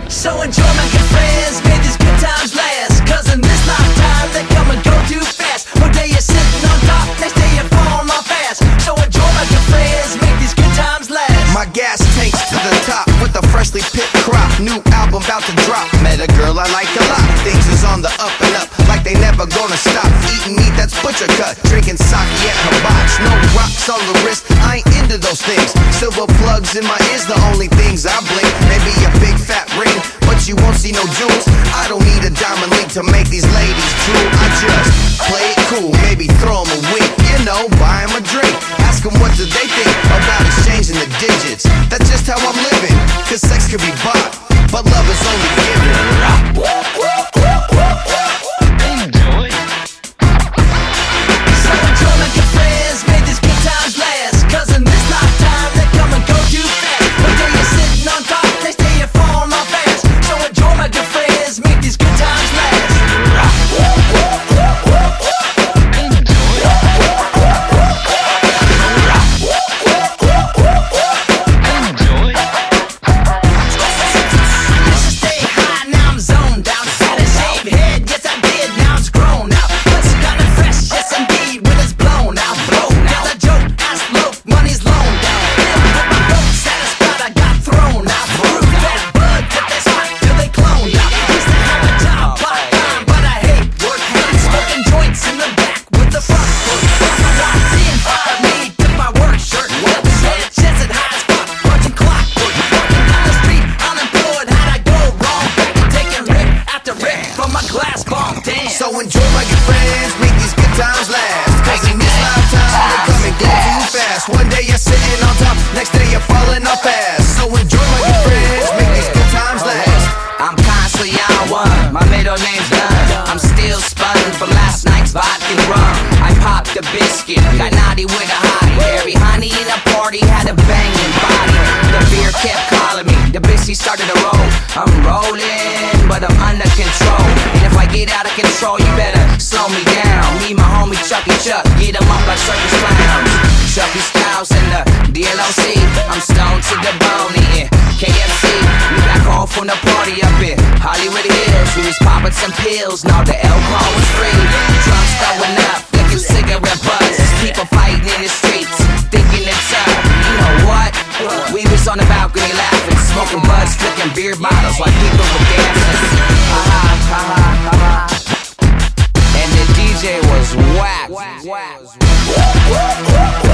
So enjoy my good friends, may these good times last. Cause in this lifetime they come and go too fast. One day you're sitting on top, next day you're falling off fast. So enjoy my good friends, make these good times last. My gas tanks to the top with a freshly picked crop. New album about to drop. Met a girl I like a lot. Things is on the up and up, like they never gonna stop. Eating meat that's butcher cut, drinking sake at hibachi. No rocks on the wrist, I ain't into those things. Silver plugs in my ears, the only things I blink. Maybe a big fat ring, but you won't see no jewels. I don't need a diamond link to make these ladies drool. I just play it cool, maybe throw them a wink. You know, buy them a drink. Ask them what do they think about exchanging the digits. That's just how I'm living, cause sex could be bought, but love is only given. Enjoy. So enjoy my good friends, may these good times last. Cause in this lifetime they come and go too fast. One day you're sitting on top, next day you're falling off fast. So enjoy my good friends, make these good times last. So enjoy my good friends, make these good times last. Cause in this lifetime they come and go too fast. One day you're sitting on top, next day you're falling off fast. So enjoy my good friends, make these good times last. I'm constantly on one, my middle name's Dunn. I'm still spun from last night's vodka and rum. I popped a biscuit, got naughty with a hottie. Every honey in a party had a banging body. The beer kept calling me, the biscuit started to roll. I'm rolling, but I'm under control. And if I get out of control, you better slow me down. Me, my homie Chucky Chuck, get him up like circus clowns. Chucky Styles and the DLOC. I'm stoned to the bone, eating KFC. We got call from the party up in Hollywood Hills. We was popping some pills, now the alcohol was free. Drums throwing up, flicking cigarette butts. People fighting in the streets, thinking it's up. You know what? We was on the balcony laughing, smoking buds, flicking beer bottles like people were dancing. Ha ha ha ha ha. And the DJ was whack.